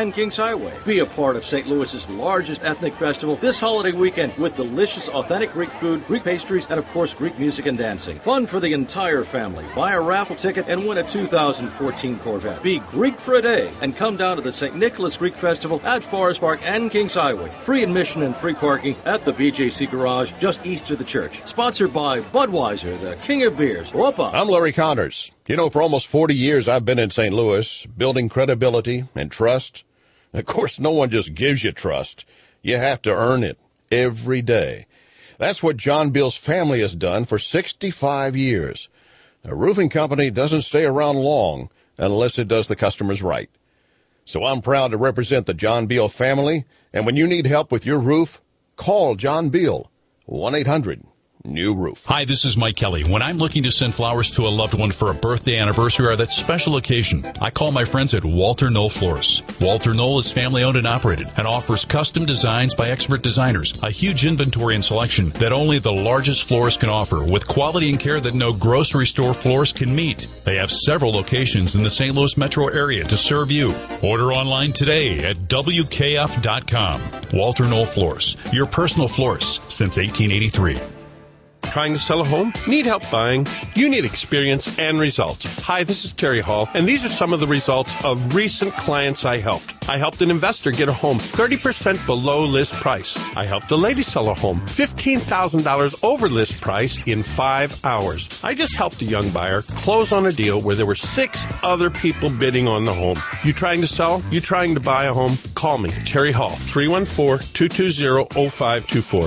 and Kings Highway. Be a part of St. Louis's largest ethnic festival this holiday weekend with delicious, authentic Greek food, Greek pastries, and of course, Greek music and dancing. Fun for the entire family. Buy a raffle ticket and win a 2014 Corvette. Be Greek for a day and come down to the St. Nicholas Greek Festival at Forest Park and Kings Highway. Free admission and free parking at the BJC Garage just east of the church. Sponsored by Budweiser, the king of beers. Whoopah! I'm Larry Connors. You know, for almost 40 years, I've been in St. Louis, building credibility and trust. Of course, no one just gives you trust. You have to earn it every day. That's what John Beal's family has done for 65 years. A roofing company doesn't stay around long unless it does the customers right. So I'm proud to represent the John Beal family, and when you need help with your roof, call John Beal, 1-800-NEW ROOF. Hi, this is Mike Kelly. When I'm looking to send flowers to a loved one for a birthday, anniversary, or that special occasion, I call my friends at Walter Knoll Florists. Walter Knoll is family-owned and operated and offers custom designs by expert designers, a huge inventory and selection that only the largest florist can offer, with quality and care that no grocery store florist can meet. They have several locations in the St. Louis metro area to serve you. Order online today at WKF.com. Walter Knoll Florists, your personal florist since 1883. Trying to sell a home? Need help buying? You need experience and results. Hi, this is Terry Hall, and these are some of the results of recent clients I helped. I helped an investor get a home 30% below list price. I helped a lady sell a home $15,000 over list price in 5 hours. I just helped a young buyer close on a deal where there were 6 other people bidding on the home. You trying to sell? You trying to buy a home? Call me, Terry Hall, 314-220-0524.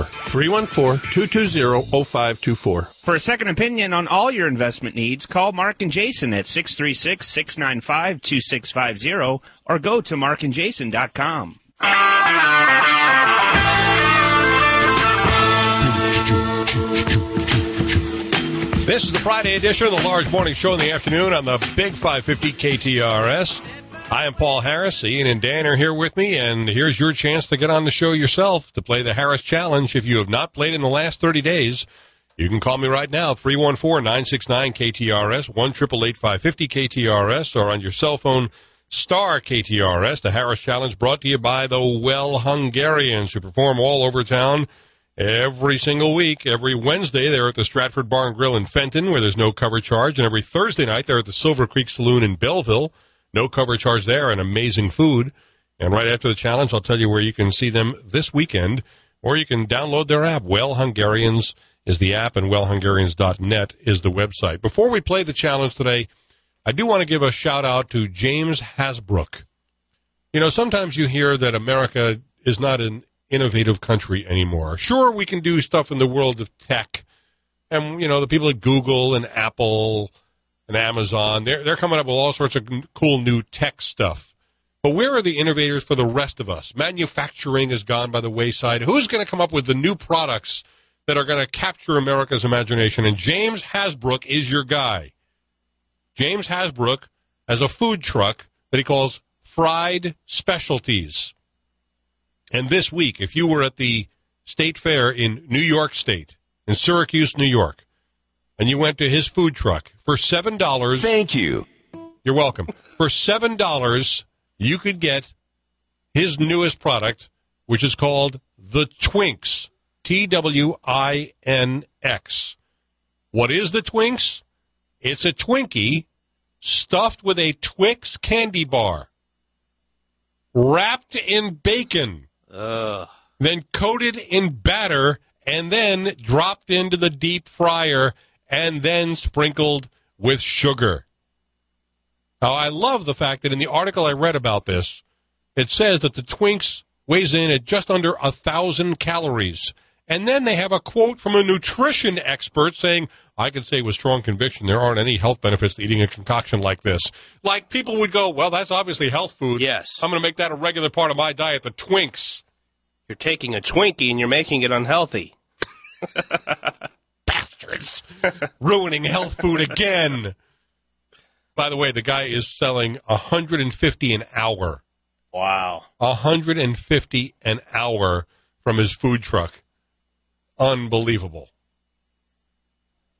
314-220-0524. For a second opinion on all your investment needs, call Mark and Jason at 636-695-2650 or go to markandjason.com. This is the Friday edition of the Large Morning Show in the afternoon on the Big 550 KTRS. I am Paul Harris. Ian and Dan are here with me, and here's your chance to get on the show yourself to play the Harris Challenge. If you have not played in the last 30 days, you can call me right now, 314-969-KTRS, 1-888-550-KTRS, or on your cell phone, star KTRS. The Harris Challenge brought to you by the Well Hungarians, who perform all over town every single week. Every Wednesday, they're at the Stratford Bar and Grill in Fenton, where there's no cover charge, and every Thursday night, they're at the Silver Creek Saloon in Belleville. No cover charge there, and amazing food. And right after the challenge, I'll tell you where you can see them this weekend, or you can download their app. Well Hungarians is the app, and wellhungarians.net is the website. Before we play the challenge today, I do want to give a shout-out to James Hasbrook. You know, sometimes you hear that America is not an innovative country anymore. Sure, we can do stuff in the world of tech, and, you know, the people at Google and Apple and Amazon, they're coming up with all sorts of cool new tech stuff. But where are the innovators for the rest of us? Manufacturing has gone by the wayside. Who's going to come up with the new products that are going to capture America's imagination? And James Hasbrook is your guy. James Hasbrook has a food truck that he calls Fried Specialties. And this week, if you were at the State Fair in New York State, in Syracuse, New York, and you went to his food truck for $7. Thank you. You're welcome. For $7, you could get his newest product, which is called the Twinks. Twinx. What is the Twinks? It's a Twinkie stuffed with a Twix candy bar, wrapped in bacon, then coated in batter, and then dropped into the deep fryer, and then sprinkled with sugar. Now, I love the fact that in the article I read about this, it says that the Twinks weighs in at just under 1,000 calories. And then they have a quote from a nutrition expert saying, I can say with strong conviction there aren't any health benefits to eating a concoction like this. Like, people would go, well, that's obviously health food. Yes. I'm going to make that a regular part of my diet, the Twinks. You're taking a Twinkie and you're making it unhealthy. Bastards. Ruining health food again. By the way, the guy is selling $150 an hour. Wow. $150 an hour from his food truck. Unbelievable.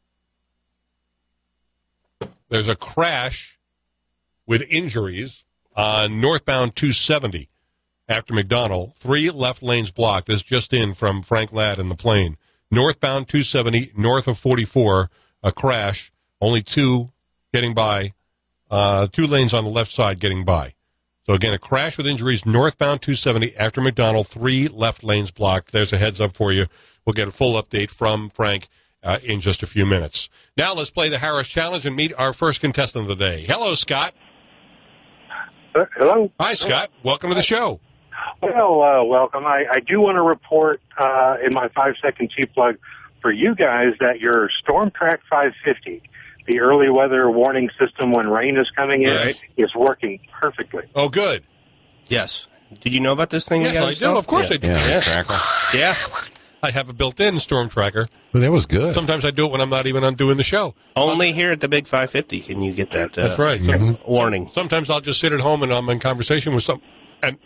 There's a crash with injuries on northbound 270 after McDonald. 3 left lanes blocked. This just in from Frank Ladd in the plane. Northbound 270, north of 44, a crash. Only 2 getting by. 2 lanes on the left side getting by. So, again, a crash with injuries northbound 270 after McDonald. 3 left lanes blocked. There's a heads up for you. We'll get a full update from Frank in just a few minutes. Now let's play the Harris Challenge and meet our first contestant of the day. Hello, Scott. Hello. Hi, Scott. Welcome to the show. Well, welcome. I do want to report in my 5-second cheap plug for you guys that your Storm Track 550, the early weather warning system when rain is coming in, is working perfectly. Oh, good. Yes. Did you know about this thing? Yes, I do. Of course I do. Yeah. I have a built-in storm tracker. Well, that was good. Sometimes I do it when I'm not even on doing the show. Only here at the Big 550 can you get that That's right. warning. Sometimes I'll just sit at home and I'm in conversation with some... And...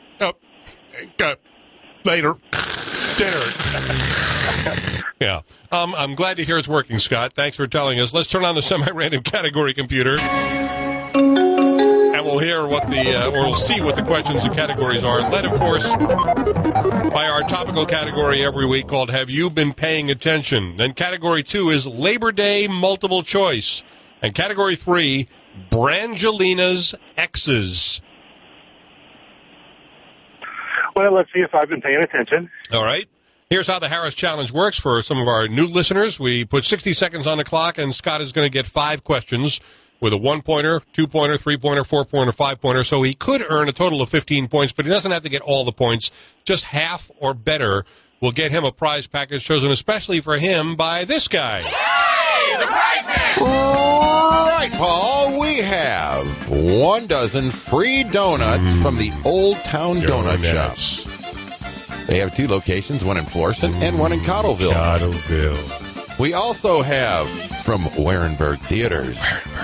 later. Dinner. Yeah. I'm glad to hear it's working, Scott. Thanks for telling us. Let's turn on the semi-random category computer. And we'll hear what or we'll see what the questions and categories are. Led, of course, by our topical category every week called Have You Been Paying Attention? Then category 2 is Labor Day multiple choice. And category 3, Brangelina's exes. Well, let's see if I've been paying attention. All right. Here's how the Harris Challenge works for some of our new listeners. We put 60 seconds on the clock, and Scott is going to get 5 questions with a 1-pointer, 2-pointer, 3-pointer, 4-pointer, 5-pointer. So he could earn a total of 15 points, but he doesn't have to get all the points. Just half or better will get him a prize package chosen especially for him by this guy. Yay! The prize man! Right, Paul, we have 1 dozen free donuts from the Old Town Donut Shops. They have 2 locations, one in Florissant and one in Cottleville. We also have from Warenberg Theaters.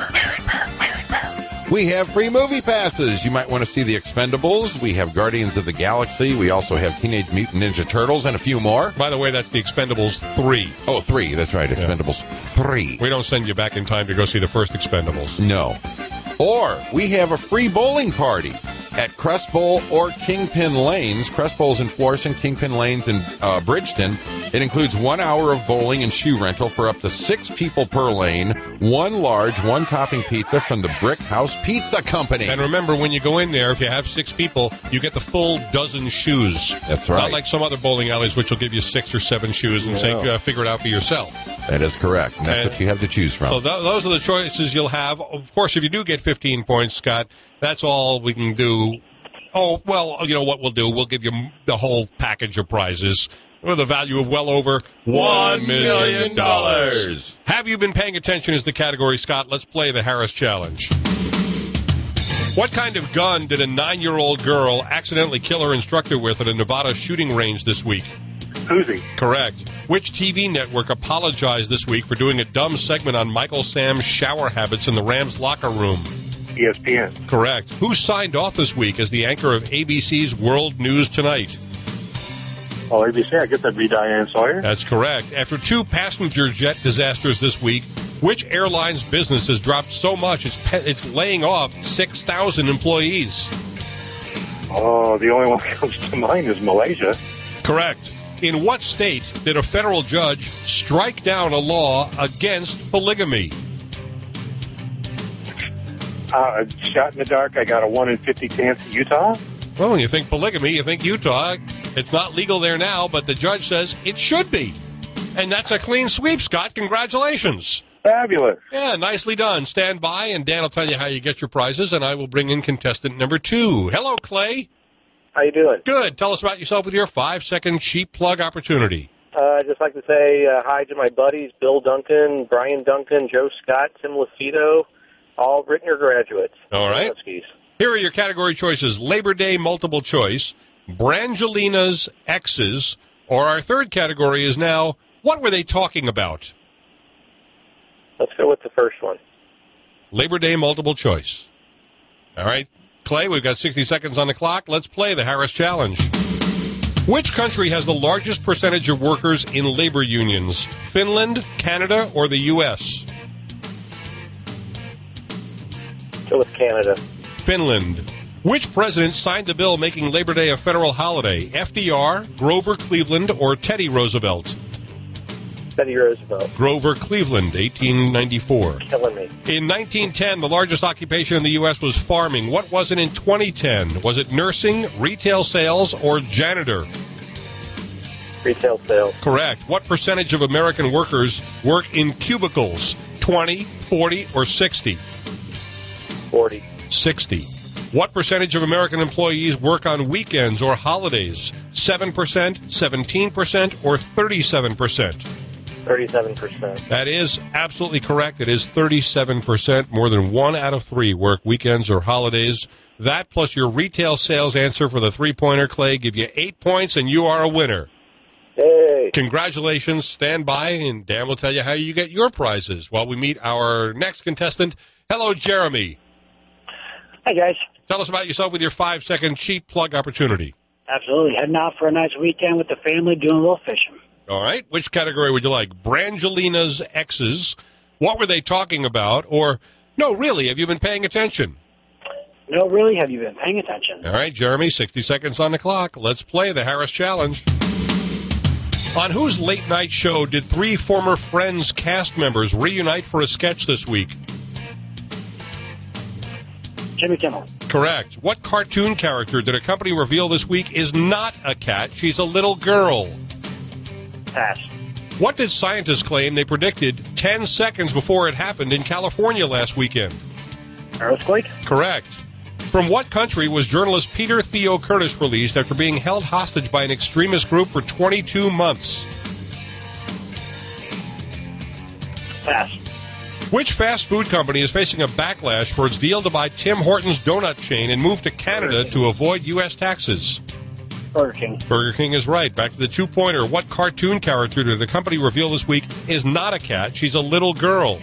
We have free movie passes. You might want to see The Expendables. We have Guardians of the Galaxy. We also have Teenage Mutant Ninja Turtles and a few more. By the way, that's The Expendables 3. Oh, 3. That's right. Expendables 3. We don't send you back in time to go see the first Expendables. No. Or we have a free bowling party at Crest Bowl or Kingpin Lanes. Crest Bowl's in Florissant, Kingpin Lanes in Bridgeton. It includes 1 hour of bowling and shoe rental for up to 6 people per lane, 1 large, 1-topping pizza from the Brick House Pizza Company. And remember, when you go in there, if you have 6 people, you get the full dozen shoes. That's right. Not like some other bowling alleys, which will give you 6 or 7 shoes and say, figure it out for yourself. That is correct. And that's what you have to choose from. So those are the choices you'll have. Of course, if you do get 15 points, Scott, that's all we can do. Oh, well, you know what we'll do? We'll give you the whole package of prizes with a value of well over $1 million. Have you been paying attention is the category, Scott. Let's play the Harris Challenge. What kind of gun did a 9-year-old girl accidentally kill her instructor with at a Nevada shooting range this week? Uzi. Correct. Which TV network apologized this week for doing a dumb segment on Michael Sam's shower habits in the Rams locker room? ESPN. Correct. Who signed off this week as the anchor of ABC's World News Tonight? Oh, ABC, I guess that'd be Diane Sawyer. That's correct. After 2 passenger jet disasters this week, which airline's business has dropped so much it's laying off 6,000 employees? Oh, the only one that comes to mind is Malaysia. Correct. In what state did a federal judge strike down a law against polygamy? Shot in the dark. I got a 1 in 50 chance at Utah. Well, when you think polygamy, you think Utah. It's not legal there now, but the judge says it should be. And that's a clean sweep, Scott. Congratulations. Fabulous. Yeah, nicely done. Stand by, and Dan will tell you how you get your prizes, and I will bring in contestant number 2. Hello, Clay. How you doing? Good. Tell us about yourself with your 5-second cheap plug opportunity. I'd just like to say hi to my buddies, Bill Duncan, Brian Duncan, Joe Scott, Tim Lafito, all Rittner graduates. All right. Here are your category choices. Labor Day multiple choice, Brangelina's exes, or our third category is now, what were they talking about? Let's go with the first one. Labor Day multiple choice. All right. Clay, we've got 60 seconds on the clock. Let's play the Harris Challenge. Which country has the largest percentage of workers in labor unions? Finland, Canada, or the U.S.? Go with Canada. Finland. Which president signed the bill making Labor Day a federal holiday? FDR, Grover Cleveland, or Teddy Roosevelt? Teddy Roosevelt. Grover Cleveland, 1894. Killing me. In 1910, the largest occupation in the U.S. was farming. What was it in 2010? Was it nursing, retail sales, or janitor? Retail sales. Correct. What percentage of American workers work in cubicles? 20, 40, or 60? 40. 60. What percentage of American employees work on weekends or holidays? 7%, 17%, or 37%? 37%. That is absolutely correct. It is 37%. More than 1 out of 3 work weekends or holidays. That plus your retail sales answer for the three-pointer, Clay, give you 8 points, and you are a winner. Hey. Congratulations. Stand by, and Dan will tell you how you get your prizes while we meet our next contestant. Hello, Jeremy. Hi, guys. Tell us about yourself with your 5-second cheap plug opportunity. Absolutely. Heading out for a nice weekend with the family, doing a little fishing. All right. Which category would you like? Brangelina's exes. What were they talking about? Or, no, really, have you been paying attention? No, really, have you been paying attention? All right, Jeremy, 60 seconds on the clock. Let's play the Harris Challenge. On whose late-night show did 3 former Friends cast members reunite for a sketch this week? Jimmy Kimmel. Correct. What cartoon character did a company reveal this week is not a cat? She's a little girl. Pass. What did scientists claim they predicted 10 seconds before it happened in California last weekend? Earthquake. Correct. From what country was journalist Peter Theo Curtis released after being held hostage by an extremist group for 22 months? Pass. Which fast food company is facing a backlash for its deal to buy Tim Hortons donut chain and move to Canada to avoid U.S. taxes? Burger King. Burger King is right. Back to the two-pointer. What cartoon character did the company reveal this week is not a cat? She's a little girl.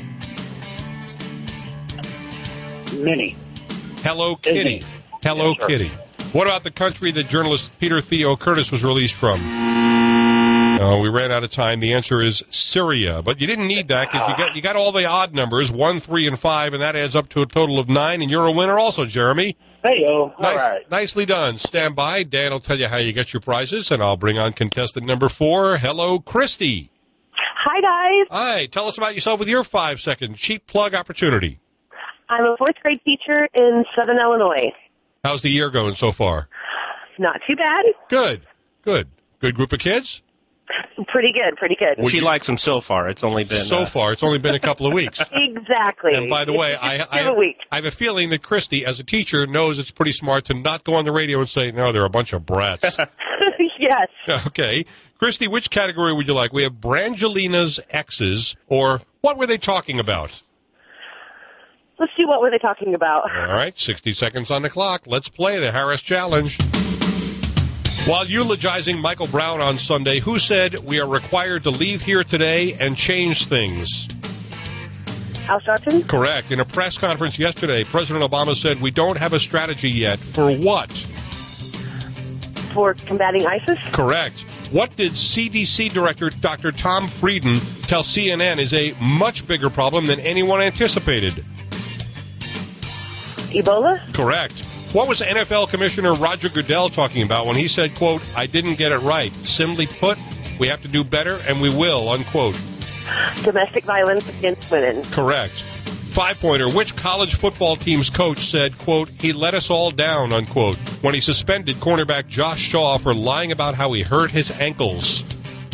Minnie. Hello Kitty. Disney. Hello Yeah, sure. Kitty. What about the country that journalist Peter Theo Curtis was released from? We ran out of time. The answer is Syria. But you didn't need that because you got all the odd numbers, 1, 3, and 5, and that adds up to a total of 9, and you're a winner also, Jeremy. Hey-o. All right. Nicely done. Stand by. Dan will tell you how you get your prizes, and I'll bring on contestant number 4. Hello, Christy. Hi, guys. Hi. Tell us about yourself with your 5-second cheap plug opportunity. I'm a 4th grade teacher in Southern Illinois. How's the year going so far? Not too bad. Good. Good group of kids? Pretty good. She likes them so far. It's only been It's only been a couple of weeks. Exactly. And by the way, I have a feeling that Christy, as a teacher, knows it's pretty smart to not go on the radio and say, no, they're a bunch of brats. Yes. Okay. Christy, which category would you like? We have Brangelina's exes, or what were they talking about? Let's see, what were they talking about? All right, 60 seconds on the clock. Let's play the Harris Challenge. While eulogizing Michael Brown on Sunday, who said we are required to leave here today and change things? Al Sharpton? Correct. In a press conference yesterday, President Obama said we don't have a strategy yet. For what? For combating ISIS? Correct. What did CDC Director Dr. Tom Frieden tell CNN is a much bigger problem than anyone anticipated? Ebola? Correct. What was NFL Commissioner Roger Goodell talking about when he said, quote, I didn't get it right. Simply put, we have to do better, and we will, unquote. Domestic violence against women. Correct. 5-pointer. Which college football team's coach said, quote, he let us all down, unquote, when he suspended cornerback Josh Shaw for lying about how he hurt his ankles?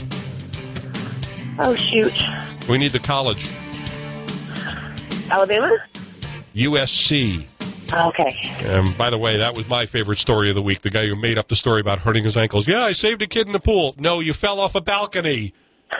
Oh, shoot. We need the college. Alabama? USC. Okay. By the way, that was my favorite story of the week, the guy who made up the story about hurting his ankles. Yeah, I saved a kid in the pool. No, you fell off a balcony.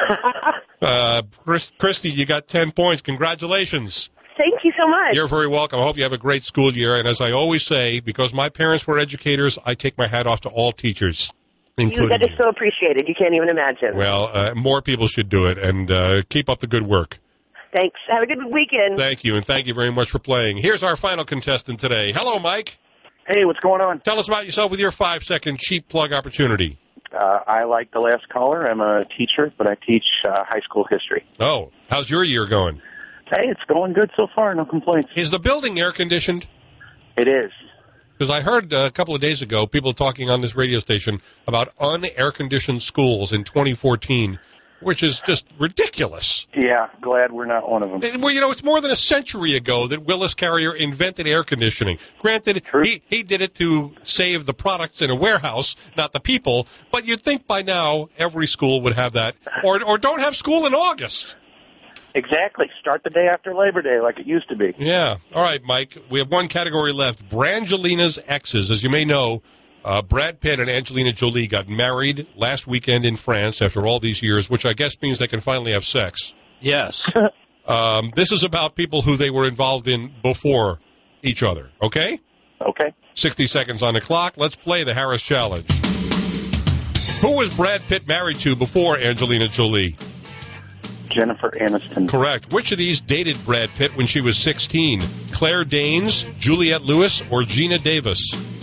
Christy, you got 10 points. Congratulations. Thank you so much. You're very welcome. I hope you have a great school year. And as I always say, because my parents were educators, I take my hat off to all teachers, including that is so appreciated. You can't even imagine. Well, more people should do it, and keep up the good work. Thanks. Have a good weekend. Thank you, and thank you very much for playing. Here's our final contestant today. Hello, Mike. Hey, what's going on? Tell us about yourself with your 5-second cheap plug opportunity. I like the last caller. I'm a teacher, but I teach high school history. Oh, how's your year going? Hey, it's going good so far. No complaints. Is the building air-conditioned? It is. Because I heard a couple of days ago people talking on this radio station about un-air-conditioned schools in 2014, which is just ridiculous. Yeah, glad we're not one of them. Well, it's more than a century ago that Willis Carrier invented air conditioning. Granted, he did it to save the products in a warehouse, not the people, but you'd think by now every school would have that, or don't have school in August. Exactly. Start the day after Labor Day like it used to be. Yeah. All right, Mike, we have one category left. Brangelina's exes. As you may know, Brad Pitt and Angelina Jolie got married last weekend in France after all these years, which I guess means they can finally have sex. Yes. This is about people who they were involved in before each other, okay? Okay. 60 seconds on the clock. Let's play the Harris Challenge. Who was Brad Pitt married to before Angelina Jolie? Jennifer Aniston. Correct. Which of these dated Brad Pitt when she was 16? Claire Danes, Juliette Lewis, or Gina Davis?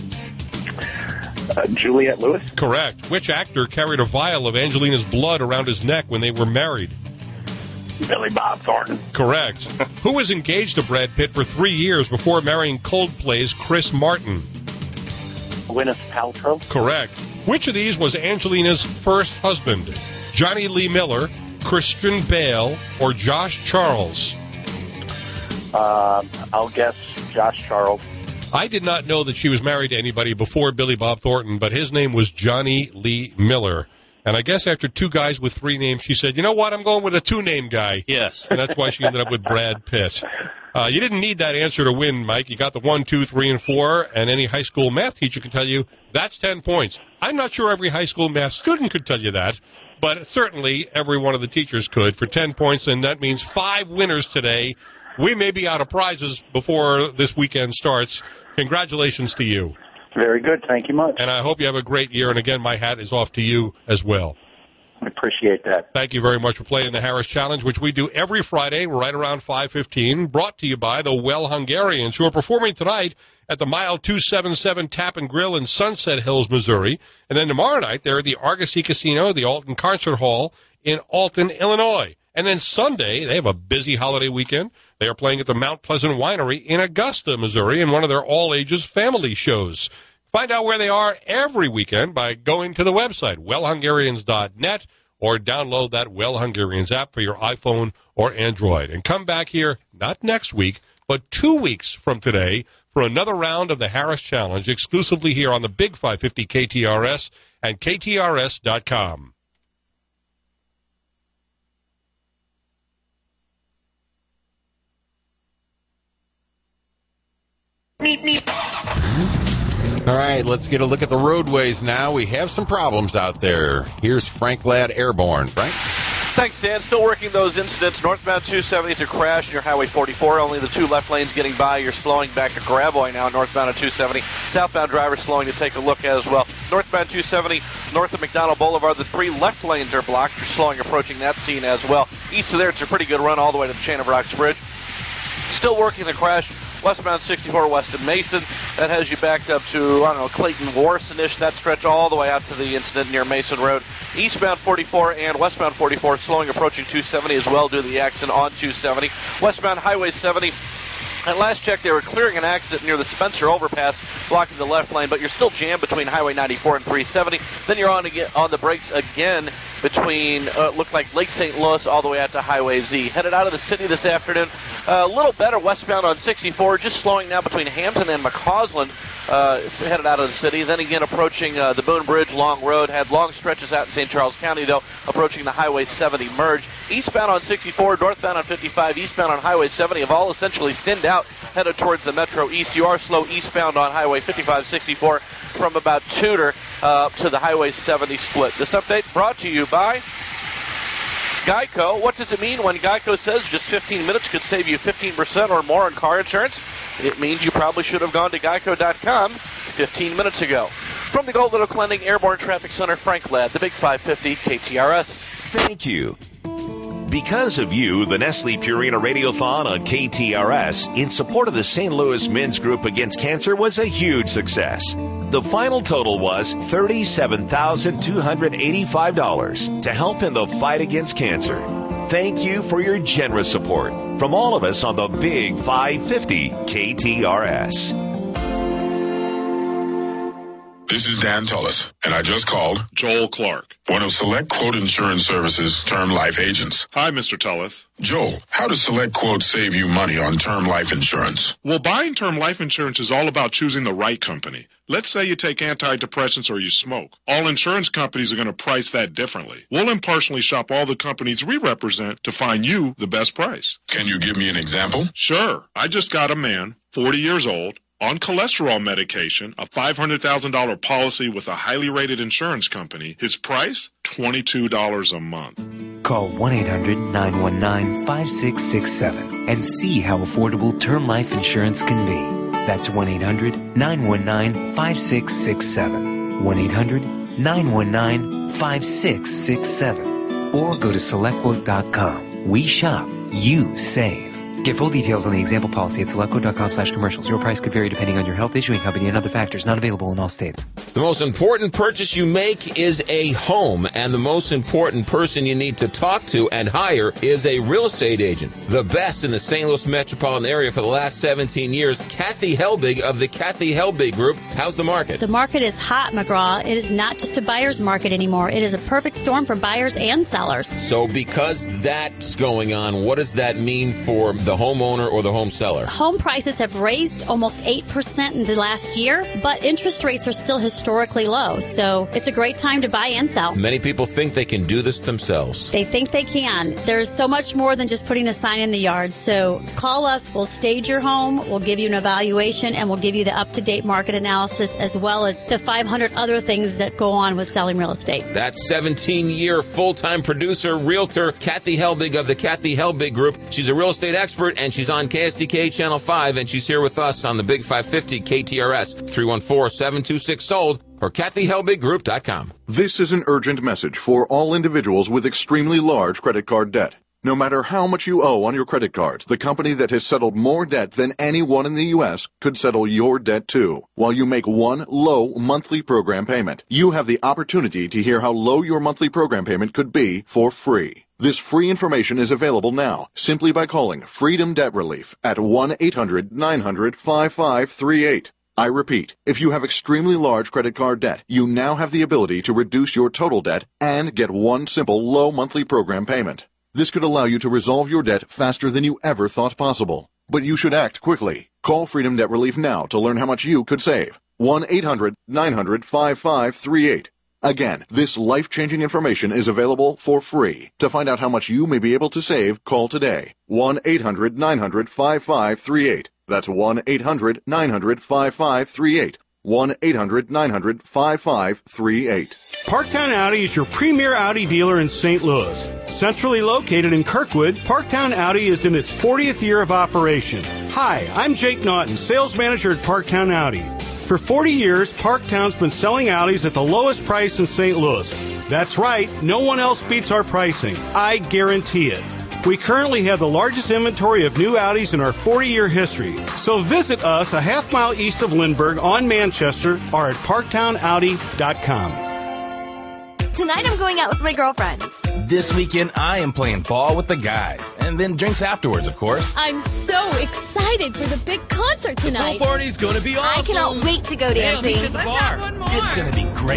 Juliette Lewis. Correct. Which actor carried a vial of Angelina's blood around his neck when they were married? Billy Bob Thornton. Correct. Who was engaged to Brad Pitt for 3 years before marrying Coldplay's Chris Martin? Gwyneth Paltrow. Correct. Which of these was Angelina's first husband? Johnny Lee Miller, Christian Bale, or Josh Charles? I'll guess Josh Charles. I did not know that she was married to anybody before Billy Bob Thornton, but his name was Johnny Lee Miller. And I guess after two guys with three names, she said, you know what, I'm going with a two-name guy. Yes. And that's why she ended up with Brad Pitt. You didn't need that answer to win, Mike. You got the 1, 2, 3, and 4, and any high school math teacher can tell you that's 10 points. I'm not sure every high school math student could tell you that, but certainly every one of the teachers could for 10 points, and that means 5 winners today. We may be out of prizes before this weekend starts. Congratulations to you. Very good. Thank you much. And I hope you have a great year. And again, my hat is off to you as well. I appreciate that. Thank you very much for playing the Harris Challenge, which we do every Friday right around 5:15. Brought to you by the Well Hungarians, who are performing tonight at the Mile 277 Tap and Grill in Sunset Hills, Missouri. And then tomorrow night, they're at the Argosy Casino, the Alton Concert Hall in Alton, Illinois. And then Sunday, they have a busy holiday weekend. They are playing at the Mount Pleasant Winery in Augusta, Missouri, in one of their all-ages family shows. Find out where they are every weekend by going to the website, wellhungarians.net, or download that Well Hungarians app for your iPhone or Android. And come back here, not next week, but 2 weeks from today for another round of the Harris Challenge, exclusively here on the Big 550 KTRS and KTRS.com. All right, let's get a look at the roadways now. We have some problems out there. Here's Frank Ladd Airborne. Frank? Thanks, Dan. Still working those incidents. Northbound 270, it's a crash near Highway 44. Only the 2 left lanes getting by. You're slowing back to Gravois now, northbound at 270. Southbound drivers slowing to take a look as well. Northbound 270, north of McDonald Boulevard, the 3 left lanes are blocked. You're slowing approaching that scene as well. East of there, it's a pretty good run all the way to the Chain of Rocks Bridge. Still working the crash. Westbound 64 west of Mason. That has you backed up to, Clayton Warson-ish. That stretch all the way out to the incident near Mason Road. Eastbound 44 and westbound 44 slowing approaching 270 as well due to the accident on 270. Westbound Highway 70. At last check, they were clearing an accident near the Spencer overpass, blocking the left lane, but you're still jammed between Highway 94 and 370. Then you're on the brakes again between, looked like Lake St. Louis all the way out to Highway Z. Headed out of the city this afternoon. A little better westbound on 64, just slowing now between Hampton and McCausland, headed out of the city. Then again approaching the Boone Bridge, Long Road. Had long stretches out in St. Charles County, though, approaching the Highway 70 merge. Eastbound on 64, northbound on 55, eastbound on Highway 70 have all essentially thinned out, headed towards the Metro East. You are slow eastbound on Highway 55-64 from about Tudor to the Highway 70 split. This update brought to you by Geico. What does it mean when Geico says just 15 minutes could save you 15% or more on car insurance? It means you probably should have gone to Geico.com 15 minutes ago. From the Golden Oak Lending Airborne Traffic Center, Frank Ladd, the Big 550 KTRS. Thank you. Because of you, the Nestle Purina Radiothon on KTRS in support of the St. Louis Men's Group Against Cancer was a huge success. The final total was $37,285 to help in the fight against cancer. Thank you for your generous support from all of us on the Big 550 KTRS. This is Dan Tullis, and I just called Joel Clark, one of Select Quote Insurance Services' term life agents. Hi, Mr. Tullis. Joel, how does Select Quote save you money on term life insurance? Well, buying term life insurance is all about choosing the right company. Let's say you take antidepressants or you smoke. All insurance companies are going to price that differently. We'll impartially shop all the companies we represent to find you the best price. Can you give me an example? Sure. I just got a man, 40 years old, on cholesterol medication, a $500,000 policy with a highly rated insurance company. His price, $22 a month. Call 1-800-919-5667 and see how affordable term life insurance can be. That's 1-800-919-5667. 1-800-919-5667. Or go to SelectQuote.com. We shop, you save. Get full details on the example policy at SelectQuote.com/commercials. Your price could vary depending on your health, issuing company, and other factors. Not available in all states. The most important purchase you make is a home, and the most important person you need to talk to and hire is a real estate agent. The best in the St. Louis metropolitan area for the last 17 years, Kathy Helbig of the Kathy Helbig Group. How's the market? The market is hot, McGraw. It is not just a buyer's market anymore. It is a perfect storm for buyers and sellers. So because that's going on, what does that mean for the homeowner or the home seller? Home prices have raised almost 8% in the last year, but interest rates are still historically low, so it's a great time to buy and sell. Many people think they can do this themselves. They think they can. There's so much more than just putting a sign in the yard, so call us. We'll stage your home, we'll give you an evaluation, and we'll give you the up-to-date market analysis as well as the 500 other things that go on with selling real estate. That's 17-year full-time producer, realtor, Kathy Helbig of the Kathy Helbig Group. She's a real estate expert, and she's on KSDK Channel 5, and she's here with us on the Big 550 KTRS, 314-726-SOLD, or KathyHelbigGroup.com. This is an urgent message for all individuals with extremely large credit card debt. No matter how much you owe on your credit cards, the company that has settled more debt than anyone in the U.S. could settle your debt too. While you make one low monthly program payment, you have the opportunity to hear how low your monthly program payment could be for free. This free information is available now simply by calling Freedom Debt Relief at 1-800-900-5538. I repeat, if you have extremely large credit card debt, you now have the ability to reduce your total debt and get one simple low monthly program payment. This could allow you to resolve your debt faster than you ever thought possible. But you should act quickly. Call Freedom Debt Relief now to learn how much you could save. 1-800-900-5538. Again, this life-changing information is available for free. To find out how much you may be able to save, call today. 1-800-900-5538. That's 1-800-900-5538. 1-800-900-5538. Parktown Audi is your premier Audi dealer in St. Louis. Centrally located in Kirkwood, Parktown Audi is in its 40th year of operation. Hi, I'm Jake Naughton, sales manager at Parktown Audi. For 40 years, Parktown's been selling Audis at the lowest price in St. Louis. That's right, no one else beats our pricing. I guarantee it. We currently have the largest inventory of new Audis in our 40-year history. So visit us a half mile east of Lindbergh on Manchester or at parktownaudi.com. Tonight I'm going out with my girlfriends. This weekend I am playing ball with the guys. And then drinks afterwards, of course. I'm so excited for the big concert tonight. The pool party's going to be awesome. I cannot wait to go dancing. I'll meet you at the bar. It's going to be great.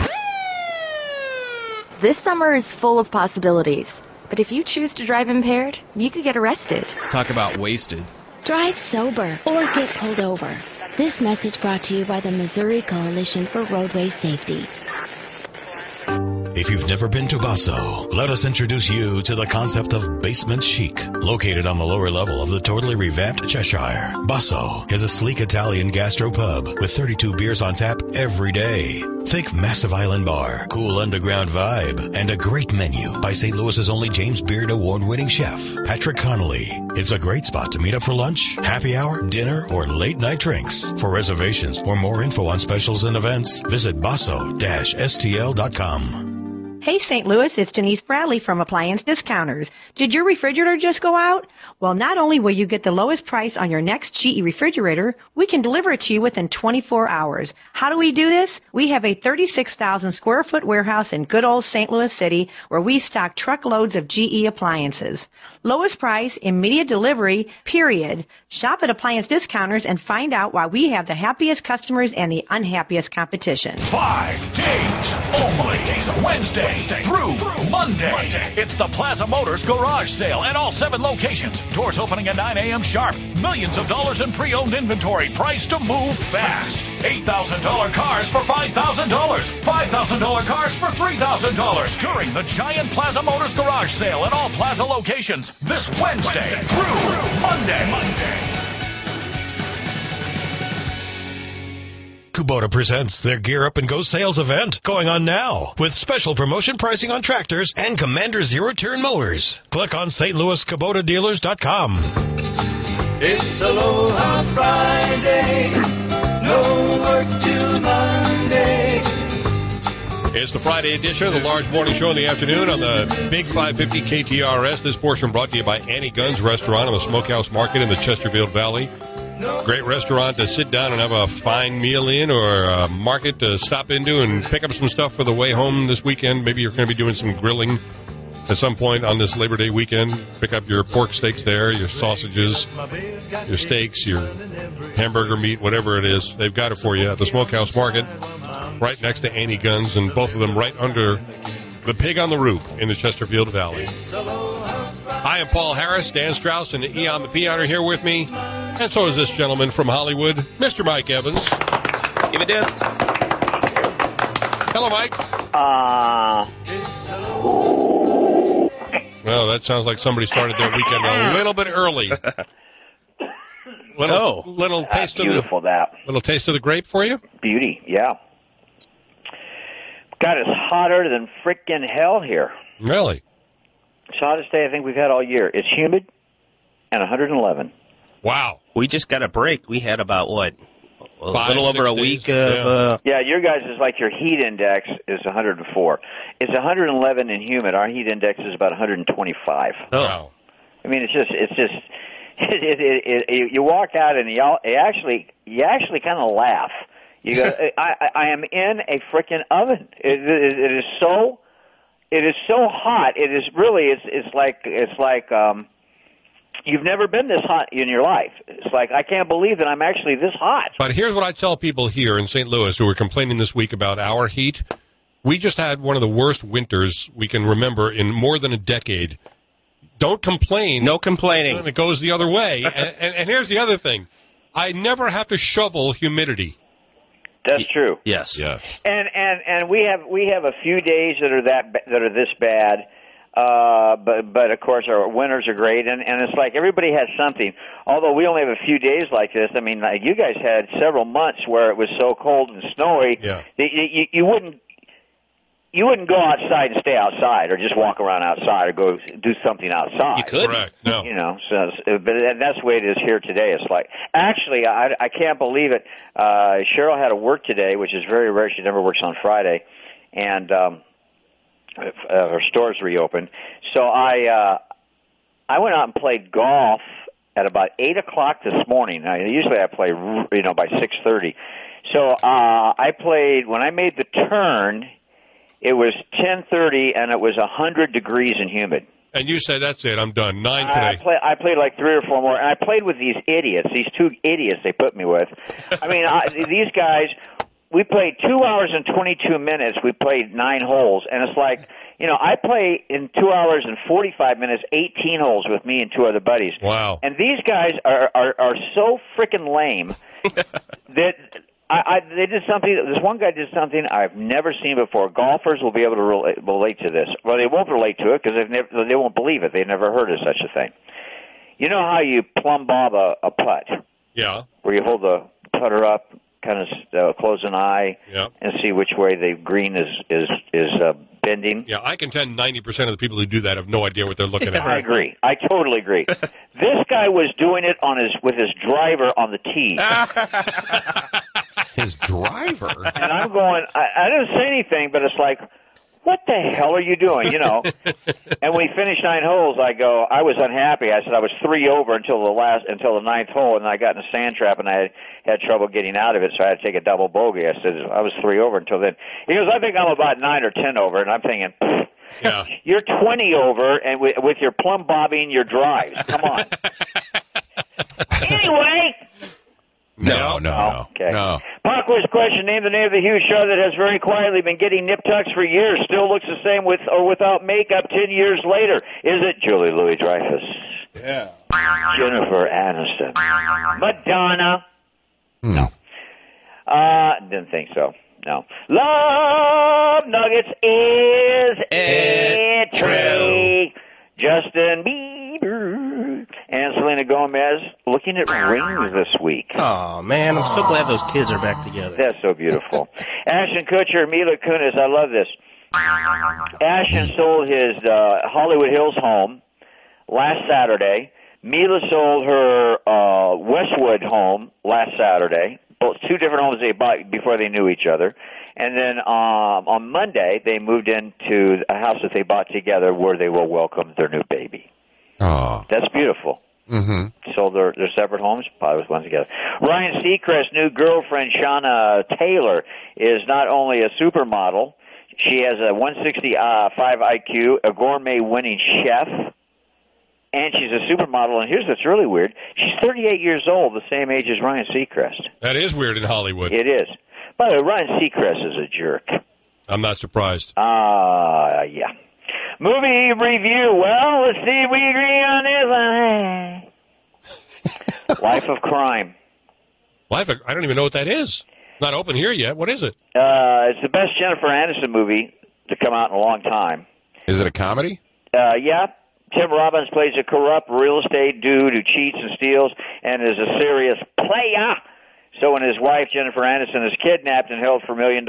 This summer is full of possibilities. But if you choose to drive impaired, you could get arrested. Talk about wasted. Drive sober or get pulled over. This message brought to you by the Missouri Coalition for Roadway Safety. If you've never been to Basso, let us introduce you to the concept of basement chic. Located on the lower level of the totally revamped Cheshire, Basso is a sleek Italian gastropub with 32 beers on tap every day. Think massive island bar, cool underground vibe, and a great menu by St. Louis's only James Beard award-winning chef, Patrick Connolly. It's a great spot to meet up for lunch, happy hour, dinner, or late-night drinks. For reservations or more info on specials and events, visit basso-stl.com. Hey, St. Louis, it's Denise Bradley from Appliance Discounters. Did your refrigerator just go out? Well, not only will you get the lowest price on your next GE refrigerator, we can deliver it to you within 24 hours. How do we do this? We have a 36,000 square foot warehouse in good old St. Louis City where we stock truckloads of GE appliances. Lowest price, immediate delivery, period. Shop at Appliance Discounters and find out why we have the happiest customers and the unhappiest competition. 5 days, only Wednesday through Monday. It's the Plaza Motors Garage Sale at all 7 locations. Doors opening at 9 a.m. sharp. Millions of dollars in pre-owned inventory priced to move fast. $8,000 cars for $5,000. $5,000 cars for $3,000 during the giant Plaza Motors Garage Sale at all Plaza locations this Wednesday through Monday. Kubota presents their Gear Up and Go sales event going on now with special promotion pricing on tractors and Commander zero-turn mowers. Click on stlouiskubota.dealers.com. It's Aloha Friday, no work till Monday. It's the Friday edition of the Large Morning Show in the afternoon on the Big 550 KTRS. This portion brought to you by Annie Gunn's Restaurant on the Smokehouse Market in the Chesterfield Valley. Great restaurant to sit down and have a fine meal in, or a market to stop into and pick up some stuff for the way home this weekend. Maybe you're going to be doing some grilling at some point on this Labor Day weekend. Pick up your pork steaks there, your sausages, your steaks, your hamburger meat, whatever it is. They've got it for you at the Smokehouse Market, right next to Annie Gunn's, and both of them right under the Pig on the Roof in the Chesterfield Valley. I am Paul Harris. Dan Strauss and Eon the Peon are here with me. And so is this gentleman from Hollywood, Mr. Mike Evans. Give it down. Hello, Mike. Well, that sounds like somebody started their weekend a little bit early. Little taste of beautiful, little taste of the grape for you? Beauty, yeah. God, it's hotter than frickin' hell here. Really? It's the hottest day I think we've had all year. It's humid and 111. Wow. We just got a break. We had about, what, a 5, little over a week of... Yeah, your guys is like your heat index is 104. It's 111 and humid. Our heat index is about 125. Oh. Wow. I mean, it's just you walk out and you actually kind of laugh. You go, I am in a frickin' oven. It is so hot. It is really, it's like you've never been this hot in your life. It's like, I can't believe that I'm actually this hot. But here's what I tell people here in St. Louis who were complaining this week about our heat. We just had one of the worst winters we can remember in more than a decade. Don't complain. No complaining. It goes the other way. and here's the other thing. I never have to shovel humidity. That's true. Yes. And we have a few days that are this bad. But of course our winters are great, and it's like everybody has something. Although we only have a few days like this, I mean, like you guys had several months where it was so cold and snowy. Yeah. You wouldn't go outside and stay outside, or just walk around outside, or go do something outside. You could. Correct. No. You know, but that's the way it is here today. It's like, actually, I can't believe it. Cheryl had to work today, which is very rare. She never works on Friday, and her store's reopened. So I went out and played golf at about 8:00 this morning. Now, usually I play, by 6:30. So I played when I made the turn. It was 10:30 and it was 100 degrees and humid. And you said, that's it, I'm done. 9 today. I played like 3 or 4 more, and I played with these idiots, these 2 idiots they put me with. I mean, these guys, we played 2 hours and 22 minutes. We played 9 holes, and it's like, I play in 2 hours and 45 minutes, 18 holes with me and 2 other buddies. Wow. And these guys are so freaking lame that they did something. This one guy did something I've never seen before. Golfers will be able to relate to this. Well, they won't relate to it because they won't believe it. They've never heard of such a thing. You know how you plumb bob a putt? Yeah. Where you hold the putter up, kind of close an eye, and see which way the green is bending. Yeah, I contend 90% of the people who do that have no idea what they're looking at. I agree. I totally agree. This guy was doing it with his driver on the tee. His driver? And I'm going, I didn't say anything, but it's like, what the hell are you doing, And when we finished 9 holes, I was unhappy. I said I was 3 over until the 9th hole, and I got in a sand trap, and I had trouble getting out of it, so I had to take a double bogey. I said I was 3 over until then. He goes, I think I'm about 9 or 10 over, and I'm thinking, Yeah. You're 20 over, and with your plumb bobbing your drives. Come on. Anyway. No. Okay. Pop quiz question. Name the name of the huge show that has very quietly been getting nip tucks for years. Still looks the same with or without makeup 10 years later. Is it Julie Louis-Dreyfus? Yeah. Jennifer Aniston? Madonna? No. Didn't think so. No. Love Nuggets is a trick. Justin Bieber and Selena Gomez looking at rings this week. Oh, man, I'm so glad those kids are back together. That's so beautiful. Ashton Kutcher, Mila Kunis, I love this. Ashton sold his Hollywood Hills home last Saturday. Mila sold her Westwood home last Saturday. Both two different homes they bought before they knew each other. And then on Monday, they moved into a house that they bought together where they will welcome their new baby. Oh. That's beautiful. Mm-hmm. So they're separate homes, probably one together. Ryan Seacrest's new girlfriend, Shauna Taylor, is not only a supermodel, she has a 165 IQ, a gourmet-winning chef, and she's a supermodel. And here's what's really weird. She's 38 years old, the same age as Ryan Seacrest. That is weird in Hollywood. It is. By the way, Ryan Seacrest is a jerk. I'm not surprised. Yeah. Movie review. Well, let's see if we agree on this. Life of Crime. I don't even know what that is. Not open here yet. What is it? It's the best Jennifer Aniston movie to come out in a long time. Is it a comedy? Yeah. Tim Robbins plays a corrupt real estate dude who cheats and steals and is a serious player. So when his wife, Jennifer Aniston, is kidnapped and held for $1 million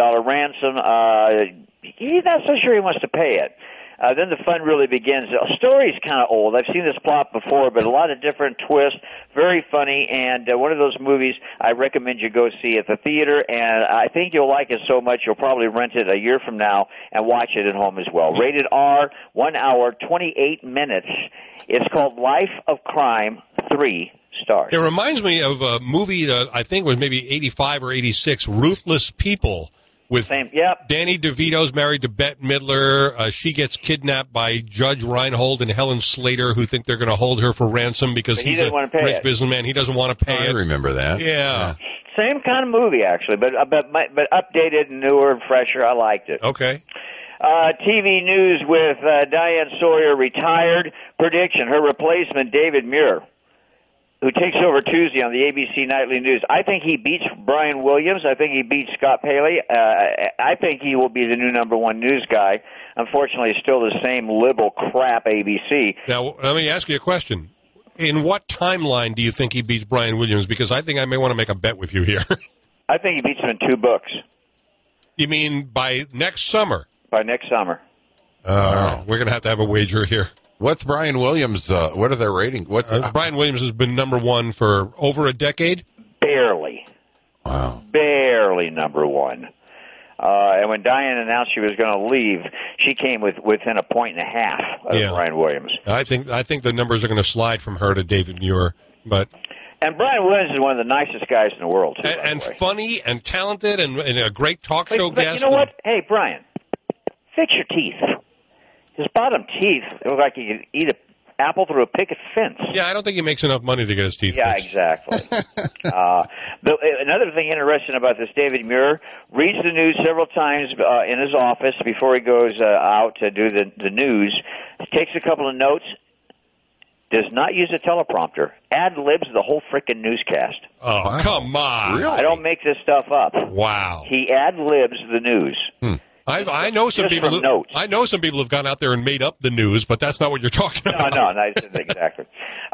ransom, he's not so sure he wants to pay it. Then the fun really begins. The story's kind of old. I've seen this plot before, but a lot of different twists. Very funny, and one of those movies I recommend you go see at the theater, and I think you'll like it so much you'll probably rent it a year from now and watch it at home as well. Rated R, 1 hour, 28 minutes. It's called Life of Crime, 3 stars. It reminds me of a movie that I think was maybe 85 or 86, Ruthless People. With Danny DeVito's married to Bette Midler. She gets kidnapped by Judge Reinhold and Helen Slater, who think they're going to hold her for ransom because he's a rich businessman. He doesn't want to pay it. I remember that. Yeah. Same kind of movie, actually, but updated, newer, and fresher. I liked it. Okay. TV news with Diane Sawyer retired. Prediction, her replacement, David Muir, who takes over Tuesday on the ABC Nightly News. I think he beats Brian Williams. I think he beats Scott Paley. I think he will be the new number one news guy. Unfortunately, it's still the same liberal crap ABC. Now, let me ask you a question. In what timeline do you think he beats Brian Williams? Because I think I may want to make a bet with you here. I think he beats him in 2 books. You mean by next summer? By next summer. We're going to have a wager here. What's Brian Williams? What are their ratings? Brian Williams has been number one for over a decade. Barely. Wow. Barely number one. And when Diane announced she was going to leave, she came within 1.5 points of Brian Williams. I think the numbers are going to slide from her to David Muir, but. And Brian Williams is one of the nicest guys in the world, too. And funny and talented and a great talk show guest. You know what? Hey, Brian, fix your teeth. His bottom teeth look like he could eat an apple through a picket fence. Yeah, I don't think he makes enough money to get his teeth fixed. Exactly. Another thing interesting about this, David Muir reads the news several times in his office before he goes out to do the news, takes a couple of notes, does not use a teleprompter, ad-libs the whole frickin' newscast. Oh, wow. Come on. Really? I don't make this stuff up. Wow. He ad-libs the news. I know some people. I know some people have gone out there and made up the news, but that's not what you're talking about. No, exactly.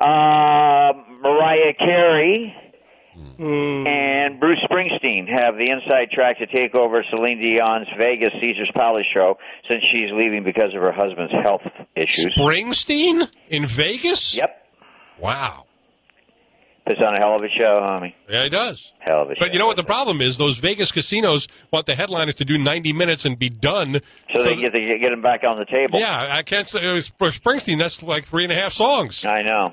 Mariah Carey and Bruce Springsteen have the inside track to take over Celine Dion's Vegas Caesars Palace show since she's leaving because of her husband's health issues. Springsteen in Vegas? Yep. Wow. Puts on a hell of a show, homie. Yeah, he does. Hell of a show. But you know what the problem is? Those Vegas casinos want the headliners to do 90 minutes and be done. So they get them back on the table. Yeah, I can't say. For Springsteen, that's like 3.5 songs. I know.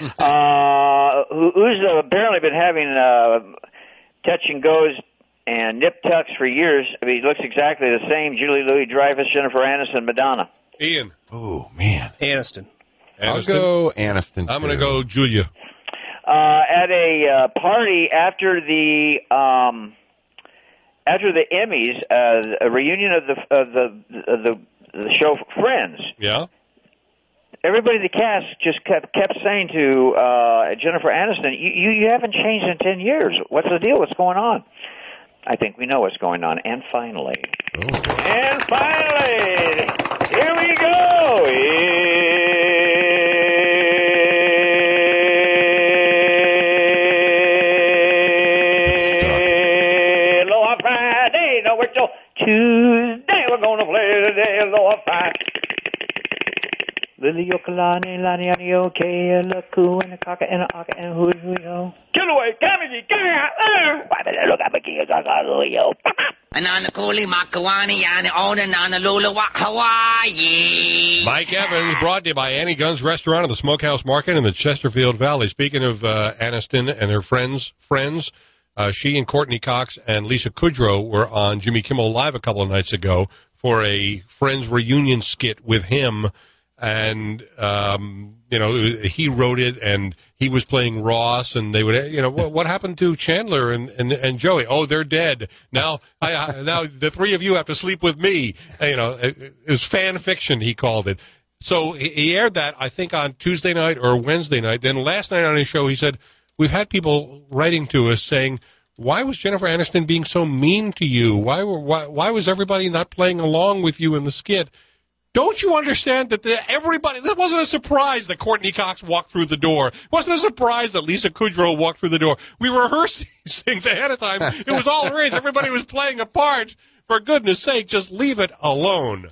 Who's apparently been having touch and goes and nip tucks for years. I mean, he looks exactly the same. Julie Louis-Dreyfus, Jennifer Aniston, Madonna. Ian. Oh, man. Aniston. I'll go Aniston. I'm going to go Julia. At a party after the Emmys, a reunion of the show Friends. Yeah. Everybody in the cast just kept saying to Jennifer Aniston, "You haven't changed in 10 years. What's the deal? What's going on?" I think we know what's going on. And finally, here we go. Aloha Friday, no, we're till Tuesday. We're gonna play today. Aloha Friday. Lily Yokalani, Lani Ani Oke, Laku, and a Kaka, and a Aka, and Hui Hui Ho. Kill away, Kamiki, Kaya, look at Maki, Yo. Anana Kuli, Makawani, Yana Ona, Nana Lula, Hawaii. Mike Evans, brought to you by Annie Gunn's Restaurant at the Smokehouse Market in the Chesterfield Valley. Speaking of Aniston and her friends, she and Courtney Cox and Lisa Kudrow were on Jimmy Kimmel Live a couple of nights ago for a Friends reunion skit with him. And, he wrote it, and he was playing Ross, and they would, what happened to Chandler and Joey? Oh, they're dead. Now the three of you have to sleep with me. It was fan fiction, he called it. So he aired that, I think, on Tuesday night or Wednesday night. Then last night on his show, he said, we've had people writing to us saying, why was Jennifer Aniston being so mean to you? Why was everybody not playing along with you in the skit? Don't you understand that everybody, this wasn't a surprise that Courtney Cox walked through the door. It wasn't a surprise that Lisa Kudrow walked through the door. We rehearsed these things ahead of time. It was all arranged. Everybody was playing a part. For goodness sake, just leave it alone.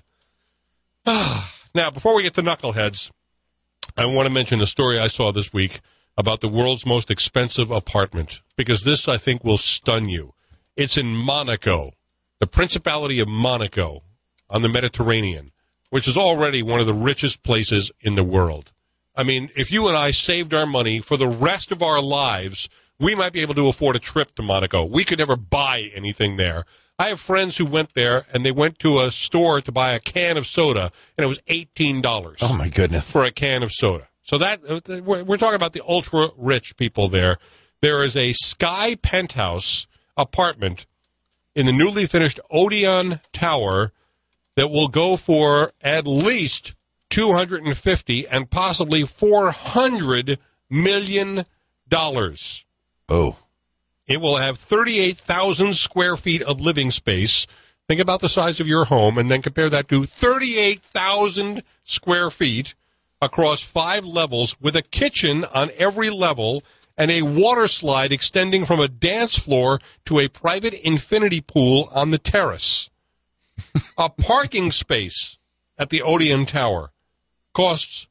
Now, before we get to Knuckleheads, I want to mention a story I saw this week about the world's most expensive apartment, because this, I think, will stun you. It's in Monaco, the Principality of Monaco on the Mediterranean, which is already one of the richest places in the world. I mean, if you and I saved our money for the rest of our lives, we might be able to afford a trip to Monaco. We could never buy anything there. I have friends who went there, and they went to a store to buy a can of soda, and it was $18. Oh, my goodness. For a can of soda. So that we're talking about the ultra-rich people there. There is a sky penthouse apartment in the newly finished Odeon Tower that will go for at least $250 and possibly $400 million. Oh. It will have 38,000 square feet of living space. Think about the size of your home, and then compare that to 38,000 square feet across 5 levels with a kitchen on every level and a water slide extending from a dance floor to a private infinity pool on the terrace. A parking space at the Odeon Tower costs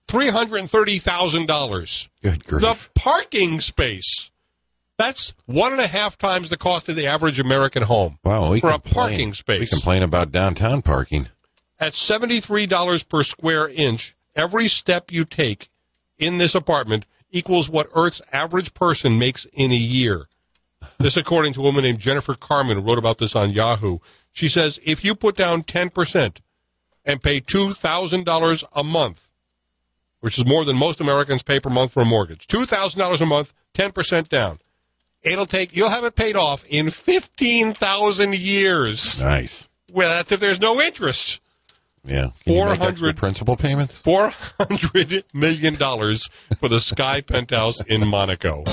$330,000. Good grief. The parking space. That's 1.5 times the cost of the average American home. Wow, for a parking space. We complain about downtown parking. At $73 per square inch, every step you take in this apartment equals what Earth's average person makes in a year. This according to a woman named Jennifer Carmen, who wrote about this on Yahoo. She says, if you put down 10% and pay $2,000 a month, which is more than most Americans pay per month for a mortgage, $2,000 a month, 10% down, you'll have it paid off in 15,000 years. Nice. Well, that's if there's no interest. Yeah. Can you make extra principal payments? $400 million for the Sky Penthouse in Monaco.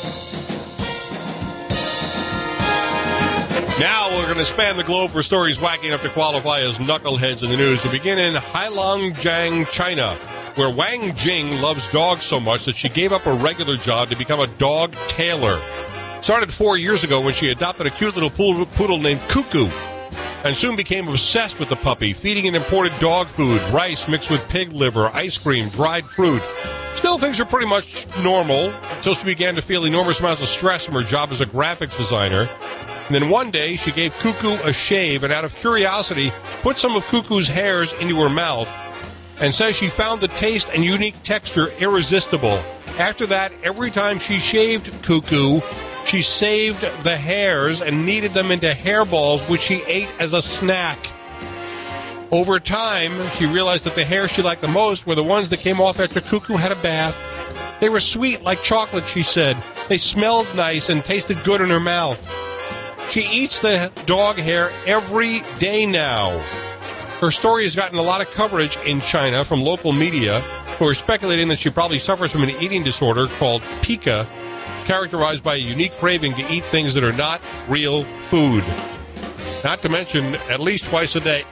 Now we're going to span the globe for stories wacky enough to qualify as knuckleheads in the news. We begin in Heilongjiang, China, where Wang Jing loves dogs so much that she gave up a regular job to become a dog tailor. Started 4 years ago when she adopted a cute little poodle named Cuckoo, and soon became obsessed with the puppy, feeding it imported dog food, rice mixed with pig liver, ice cream, dried fruit. Still, things are pretty much normal until she began to feel enormous amounts of stress from her job as a graphics designer. And then one day, she gave Cuckoo a shave and, out of curiosity, put some of Cuckoo's hairs into her mouth and says she found the taste and unique texture irresistible. After that, every time she shaved Cuckoo, she saved the hairs and kneaded them into hairballs, which she ate as a snack. Over time, she realized that the hair she liked the most were the ones that came off after Cuckoo had a bath. They were sweet like chocolate, she said. They smelled nice and tasted good in her mouth. She eats the dog hair every day now. Her story has gotten a lot of coverage in China from local media, who are speculating that she probably suffers from an eating disorder called pica, characterized by a unique craving to eat things that are not real food. Not to mention, at least twice a day,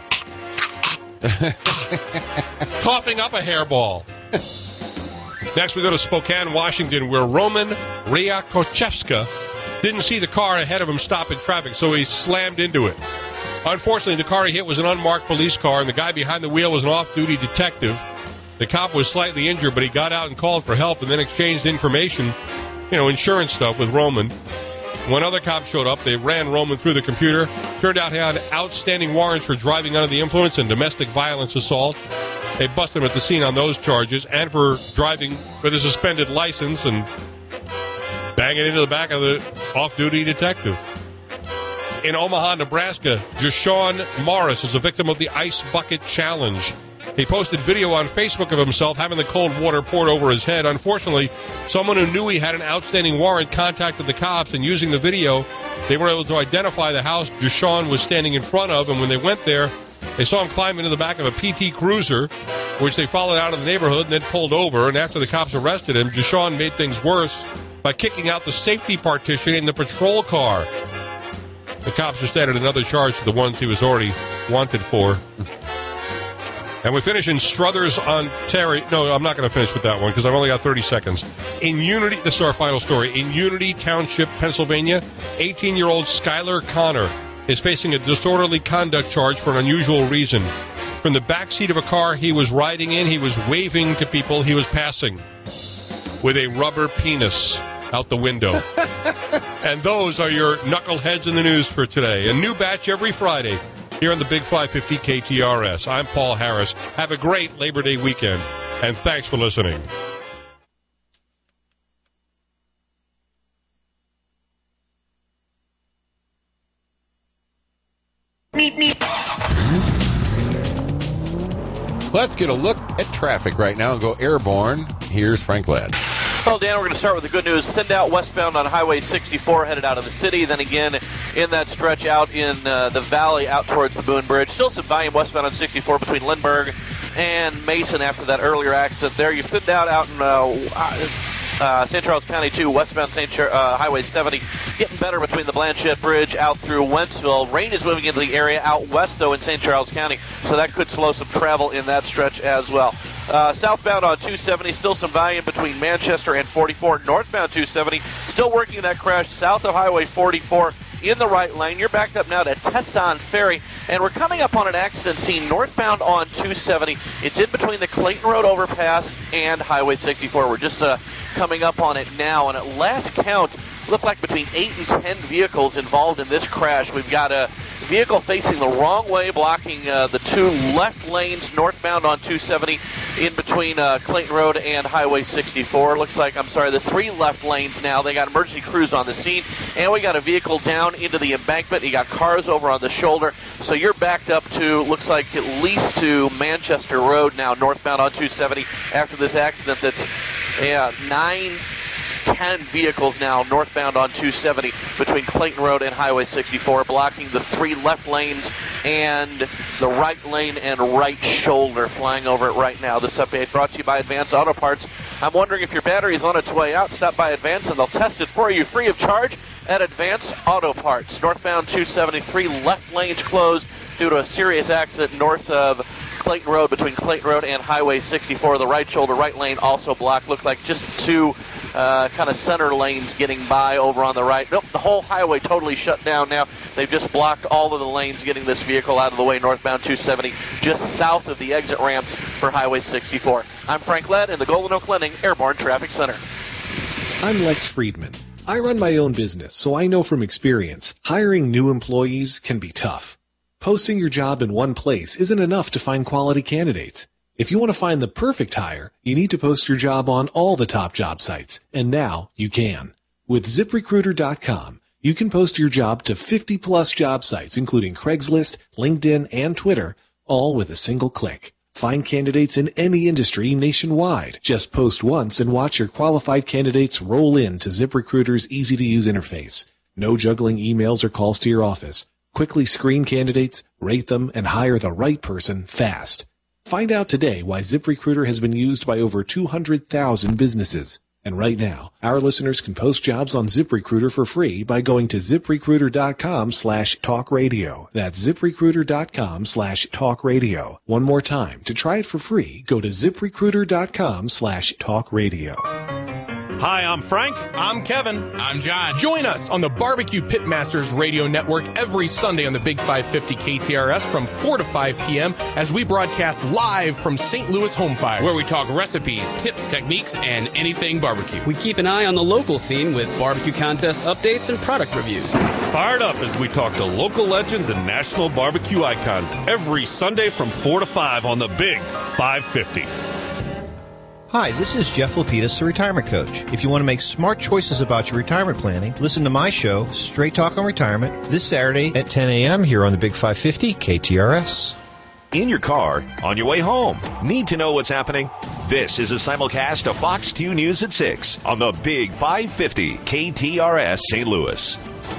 coughing up a hairball. Next, we go to Spokane, Washington, where Roman Ryakochevska didn't see the car ahead of him stop in traffic, so he slammed into it. Unfortunately, the car he hit was an unmarked police car, and the guy behind the wheel was an off-duty detective. The cop was slightly injured, but he got out and called for help and then exchanged information, insurance stuff with Roman. When other cops showed up, they ran Roman through the computer. Turned out he had outstanding warrants for driving under the influence and domestic violence assault. They busted him at the scene on those charges and for driving with a suspended license and banging into the back of the off-duty detective. In Omaha, Nebraska, Jashawn Morris is a victim of the Ice Bucket Challenge. He posted video on Facebook of himself having the cold water poured over his head. Unfortunately, someone who knew he had an outstanding warrant contacted the cops, and using the video, they were able to identify the house Jashawn was standing in front of, and when they went there, they saw him climb into the back of a PT Cruiser, which they followed out of the neighborhood and then pulled over, and after the cops arrested him, Jashawn made things worse by kicking out the safety partition in the patrol car. The cops just added another charge to the ones he was already wanted for. And we finish in Struthers, Ontario. No, I'm not going to finish with that one because I've only got 30 seconds. In Unity, this is our final story. In Unity Township, Pennsylvania, 18-year-old Skylar Connor is facing a disorderly conduct charge for an unusual reason. From the backseat of a car he was riding in, he was waving to people he was passing with a rubber penis out the window. And those are your knuckleheads in the news for today. A new batch every Friday here on the Big 550 KTRS. I'm Paul Harris. Have a great Labor Day weekend, and thanks for listening. Let's get a look at traffic right now and go airborne. Here's Frank Ladd. Well, Dan, we're going to start with the good news. Thinned out westbound on Highway 64, headed out of the city. Then again, in that stretch out in the valley, out towards the Boone Bridge. Still some volume westbound on 64 between Lindbergh and Mason after that earlier accident there. You've thinned out in St. Charles County, too, westbound Highway 70. Getting better between the Blanchette Bridge out through Wentzville. Rain is moving into the area out west, though, in St. Charles County, so that could slow some travel in that stretch as well. Southbound on 270, still some volume between Manchester and 44. Northbound 270, still working that crash south of Highway 44 in the right lane. You're backed up now to Tesson Ferry, and we're coming up on an accident scene northbound on 270. It's in between the Clayton Road overpass and Highway 64. We're just coming up on it now, and at last count, looked like between 8 and 10 vehicles involved in this crash. We've got a vehicle facing the wrong way, blocking the two left lanes northbound on 270 in between Clayton Road and Highway 64. Looks like, the three left lanes now. They got emergency crews on the scene, and we got a vehicle down into the embankment. You got cars over on the shoulder, so you're backed up to, looks like at least to Manchester Road now, northbound on 270 after this accident. That's 10 vehicles now northbound on 270 between Clayton Road and Highway 64, blocking the three left lanes and the right lane and right shoulder, flying over it right now. This update brought to you by Advance Auto Parts. I'm wondering if your battery is on its way out. Stop by Advance and they'll test it for you free of charge at Advance Auto Parts. Northbound 273, left lanes closed due to a serious accident north of Clayton Road between Clayton Road and Highway 64. The right shoulder, right lane also blocked. Looked like just two kind of center lanes getting by over on the right. Nope, the whole highway totally shut down now. They've just blocked all of the lanes getting this vehicle out of the way northbound 270, just south of the exit ramps for Highway 64. I'm Frank Ladd in the Golden Oak Lending Airborne Traffic Center. I'm Lex Friedman. I run my own business, so I know from experience, hiring new employees can be tough. Posting your job in one place isn't enough to find quality candidates. If you want to find the perfect hire, you need to post your job on all the top job sites, and now you can. With ZipRecruiter.com, you can post your job to 50-plus job sites, including Craigslist, LinkedIn, and Twitter, all with a single click. Find candidates in any industry nationwide. Just post once and watch your qualified candidates roll in to ZipRecruiter's easy-to-use interface. No juggling emails or calls to your office. Quickly screen candidates, rate them, and hire the right person fast. Find out today why ZipRecruiter has been used by over 200,000 businesses. And right now, our listeners can post jobs on ZipRecruiter for free by going to ZipRecruiter.com/talkradio. That's ZipRecruiter.com/talkradio. One more time, to try it for free, go to ZipRecruiter.com/talkradio. Hi, I'm Frank. I'm Kevin. I'm John. Join us on the Barbecue Pitmasters Radio Network every Sunday on the Big 550 KTRS from 4 to 5 p.m. as we broadcast live from St. Louis Home Fires, where we talk recipes, tips, techniques, and anything barbecue. We keep an eye on the local scene with barbecue contest updates and product reviews. Fired up as we talk to local legends and national barbecue icons every Sunday from 4 to 5 on the Big 550. Hi, this is Jeff Lapidus, the retirement coach. If you want to make smart choices about your retirement planning, listen to my show, Straight Talk on Retirement, this Saturday at 10 a.m. here on the Big 550 KTRS. In your car, on your way home, need to know what's happening? This is a simulcast of Fox 2 News at 6 on the Big 550 KTRS St. Louis.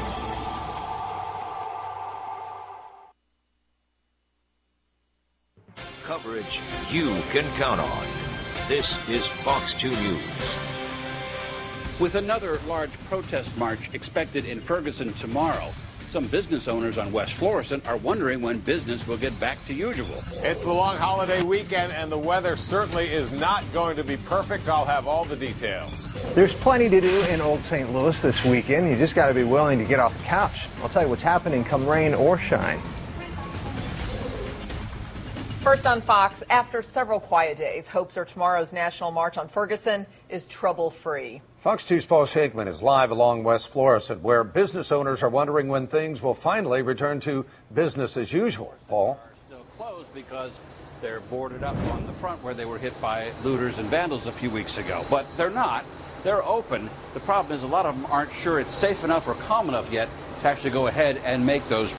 Coverage you can count on. This is Fox 2 News. With another large protest march expected in Ferguson tomorrow, some business owners on West Florissant are wondering when business will get back to usual. It's the long holiday weekend, and the weather certainly is not going to be perfect. I'll have all the details. There's plenty to do in Old St. Louis this weekend. You just got to be willing to get off the couch. I'll tell you what's happening come rain or shine. First on Fox, after several quiet days, hopes are tomorrow's National March on Ferguson is trouble-free. Fox 2's Paul Shakman is live along West Florissant, where business owners are wondering when things will finally return to business as usual. Paul? Still closed because they're boarded up on the front where they were hit by looters and vandals a few weeks ago. But they're not. They're open. The problem is a lot of them aren't sure it's safe enough or calm enough yet to actually go ahead and make those